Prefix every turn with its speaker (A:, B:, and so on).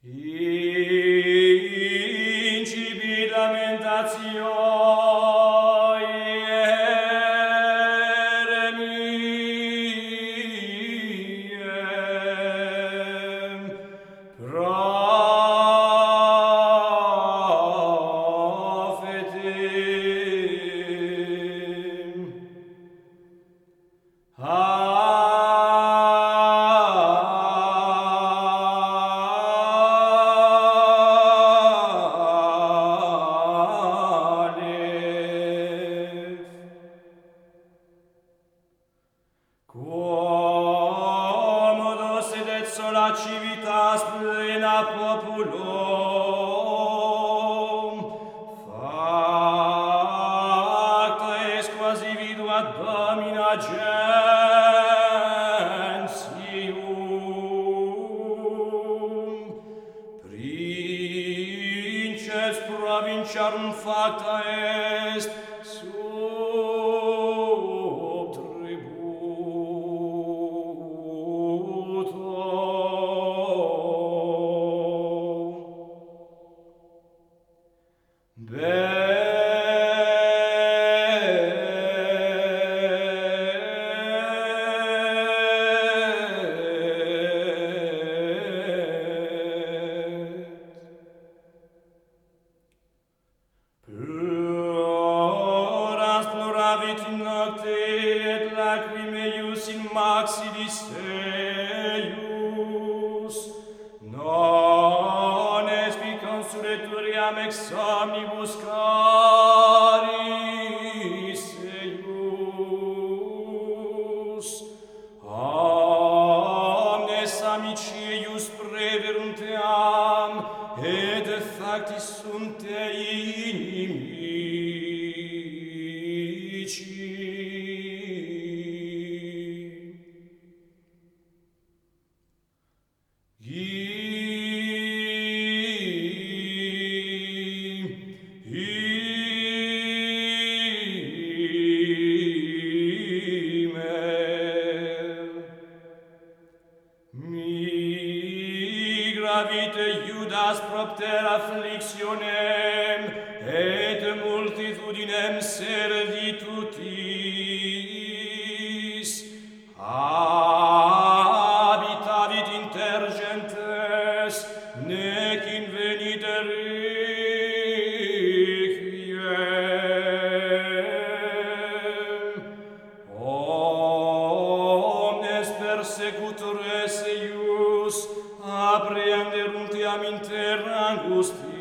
A: Incipi lamentationem prophetim. Quomodo sedet sola civitas plena populum, facta est quasi vidua domina gentium. Princeps provinciarum facta est sub Plurans pluravit in nocte et lacrimae eius in maxillis eius. Non espi consuleturiam ex omnibus caris eius. Omnes amici eius preverunt eam, et factis sunt inimici. Gravite Iudas propter afflictionem et multitudinem servitutis habitavit inter gentes nec invenite requiem. Omnes persecutores eius apprehenderunt eam inter angustia